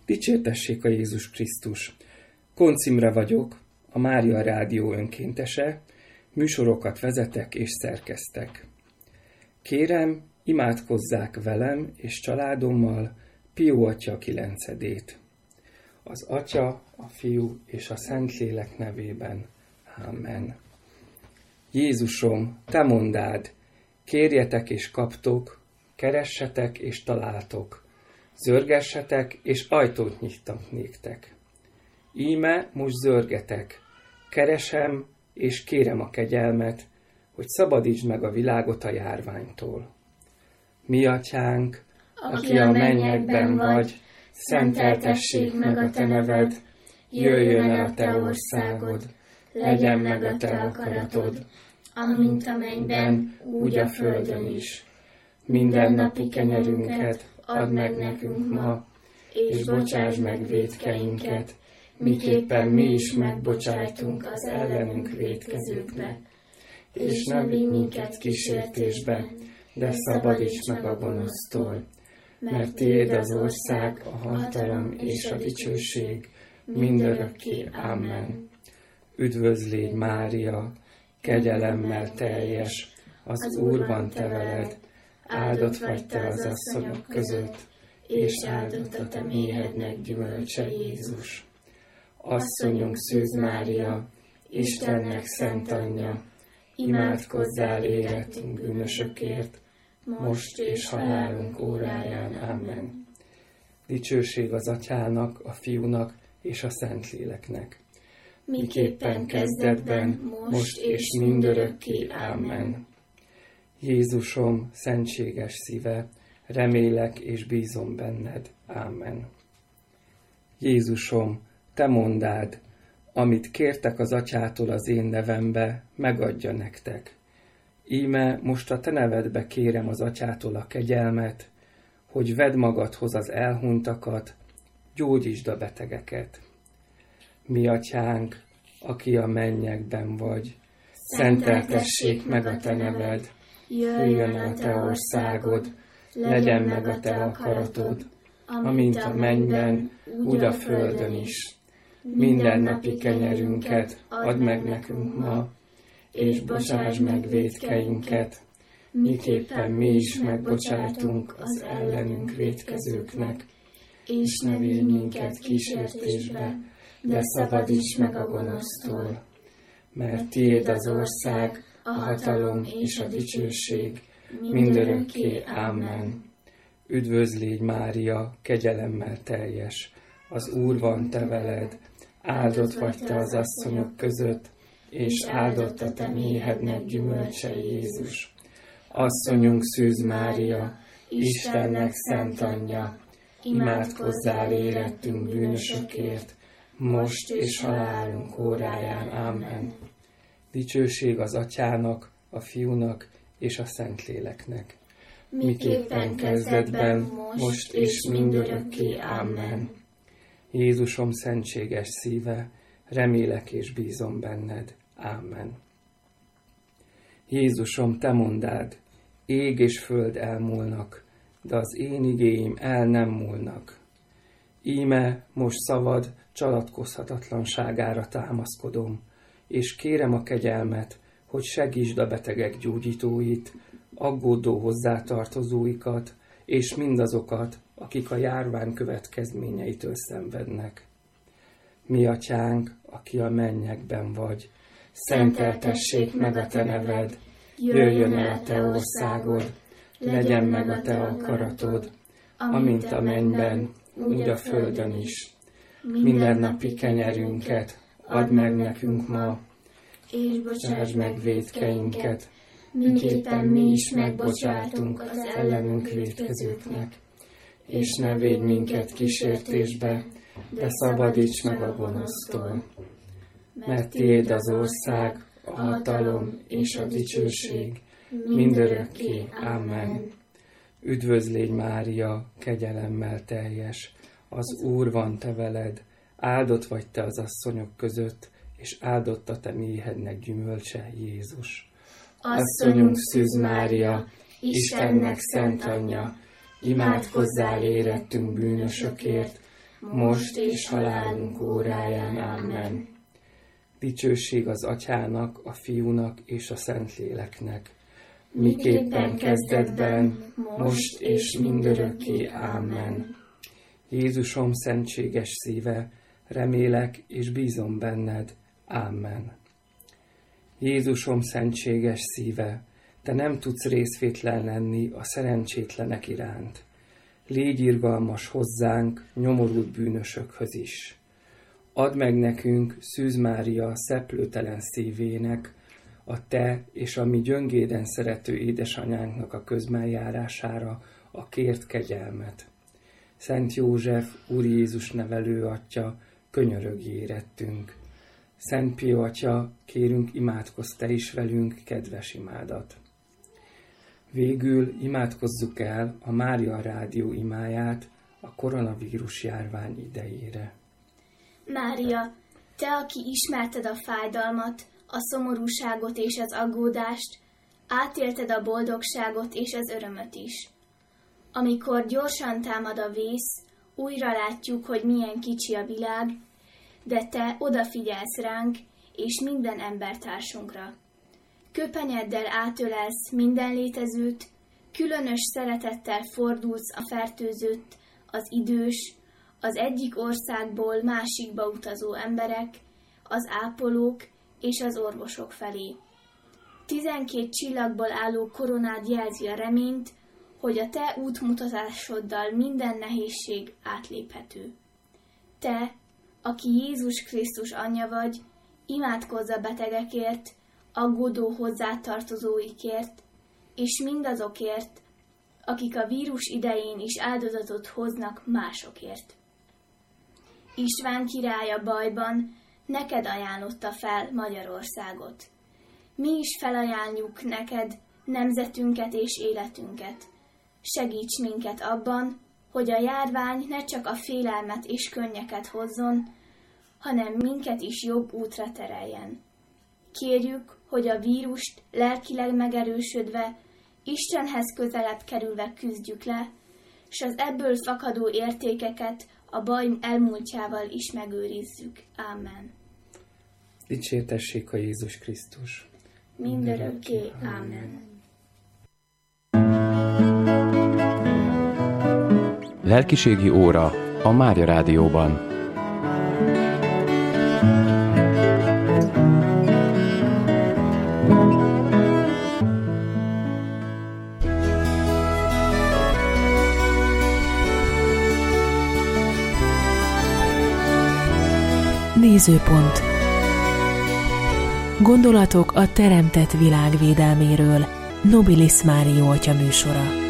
Dicsértessék a Jézus Krisztus! Koncz Imre vagyok, a Mária Rádió önkéntese, műsorokat vezetek és szerkesztek. Kérem, imádkozzák velem és családommal Pió Atya 9-ét. Az Atya, a Fiú és a Szentlélek nevében. Amen. Jézusom, te mondád, kérjetek és kaptok, keressetek és találtok, zörgessetek és ajtót nyitnak néktek. Íme most zörgetek, keresem és kérem a kegyelmet, hogy szabadítsd meg a világot a járványtól. Mi atyánk, aki a mennyekben vagy, szenteltessék meg a te neved, jöjjön el a te országod, legyen meg a te akaratod, amint a mennyben, úgy a földön is. Mindennapi kenyerünket add meg nekünk ma, és bocsáss meg vétkeinket, miképpen mi is megbocsájtunk az ellenünk vétkezőknek. És ne vigy minket kísértésbe, de szabadíts meg a gonosztól, mert tiéd az ország, a hatalom és a dicsőség mindörökké. Amen. Üdvözl légy, Mária, kegyelemmel teljes, az Úr van te veled, áldott vagy te az asszonyok között, és áldott a te méhednek gyümölcse, Jézus. Asszonyunk Szűz Mária, Istennek szent anyja, imádkozzál érettünk bűnösökért, most és halálunk óráján. Amen. Dicsőség az Atyának, a Fiúnak és a Szentléleknek. Miképpen kezdetben, most és mindörökké. Amen. Jézusom, szentséges szíve, remélek és bízom benned. Amen. Jézusom, te mondád, amit kértek az Atyától az én nevembe, megadja nektek. Íme most a te nevedbe kérem az Atyától a kegyelmet, hogy vedd magadhoz az elhunytakat, gyógyítsd a betegeket. Mi atyánk, aki a mennyekben vagy, szenteltessék meg a te neved, jöjjön a te országod, legyen meg a te akaratod, amint a mennyben, úgy a földön is. Mindennapi kenyerünket add meg nekünk ma, és bocsáss meg vétkeinket, miképpen mi is megbocsájtunk az ellenünk vétkezőknek, és ne vigy minket kísértésbe, de szabadíts meg a gonosztól, mert tiéd az ország, a hatalom és a dicsőség mindörökké. Amen. Üdvözl légy, Mária, kegyelemmel teljes, az Úr van te veled, áldott vagy te az asszonyok között, és áldott a te méhednek gyümölcse, Jézus. Asszonyunk Szűz Mária, Istennek szent anyja, imádkozzál érettünk bűnösökért, most és halálunk óráján. Amen. Dicsőség az Atyának, a Fiúnak és a Szentléleknek. Miképpen kezdetben, most és mindörökké. Amen. Jézusom, szentséges szíve, remélek és bízom benned. Amen. Jézusom, te mondád, ég és föld elmúlnak, de az én igéim el nem múlnak. Íme most szavad csalatkozhatatlanságára támaszkodom, és kérem a kegyelmet, hogy segítsd a betegek gyógyítóit, aggódó hozzátartozóikat, és mindazokat, akik a járvány következményeitől szenvednek. Mi atyánk, aki a mennyekben vagy, szenteltessék meg a te neved, jöjjön el a te országod, legyen meg a te akaratod, amint a mennyben, úgy a földön is. Mindennapi kenyerünket add meg nekünk ma, és bocsáss meg vétkeinket, miképpen mi is megbocsájtunk az ellenünk vétkezőknek. És ne védj minket kísértésbe, de szabadíts meg a gonosztól. Mert tiéd az ország, a hatalom és a dicsőség mindörökké. Amen. Üdvözl légy, Mária, kegyelemmel teljes, az Úr van te veled, áldott vagy te az asszonyok között, és áldott a te méhednek gyümölcse, Jézus. Asszonyunk Szűz Mária, Istennek szent anyja, imádkozzál érettünk bűnösökért, most és halálunk óráján. Amen. Dicsőség az Atyának, a Fiúnak és a Szentléleknek, miképpen kezdetben, most és mindörökké. Amen. Jézusom szentséges szíve, remélek és bízom benned. Amen. Jézusom szentséges szíve, te nem tudsz részvétlen lenni a szerencsétlenek iránt. Légy irgalmas hozzánk, nyomorult bűnösökhöz is. Add meg nekünk, Szűz Mária szeplőtelen szívének, a te és a mi gyöngéden szerető édesanyánknak a közbenjárására a kért kegyelmet. Szent József, Úr Jézus nevelő atya, könyörögj érettünk. Szent Pio atya, kérünk, imádkozz te is velünk kedves imádat. Végül imádkozzuk el a Mária Rádió imáját a koronavírus járvány idejére. Mária, te, aki ismerted a fájdalmat, a szomorúságot és az aggódást, átélted a boldogságot és az örömöt is. Amikor gyorsan támad a vész, újra látjuk, hogy milyen kicsi a világ, de te odafigyelsz ránk és minden embertársunkra. Köpenyeddel átölelsz minden létezőt, különös szeretettel fordulsz a fertőzött, az idős, az egyik országból másikba utazó emberek, az ápolók és az orvosok felé. 12 csillagból álló koronád jelzi a reményt, hogy a te útmutatásoddal minden nehézség átléphető. Te, aki Jézus Krisztus anyja vagy, imádkozz a betegekért, aggódó hozzátartozóikért, és mindazokért, akik a vírus idején is áldozatot hoznak másokért. István király a bajban neked ajánlotta fel Magyarországot. Mi is felajánljuk neked nemzetünket és életünket. Segíts minket abban, hogy a járvány ne csak a félelmet és könnyeket hozzon, hanem minket is jobb útra tereljen. Kérjük, hogy a vírust lelkileg megerősödve, Istenhez közelebb kerülve küzdjük le, s az ebből fakadó értékeket a baj elmúltjával is megőrizzük. Amen. Dicsértessék a Jézus Krisztus. Mindörökké. Amen. Lelkiségi óra a Mária Rádióban. Nézőpont. Gondolatok a teremtett világ védelméről. Nobilis Mário atya műsora.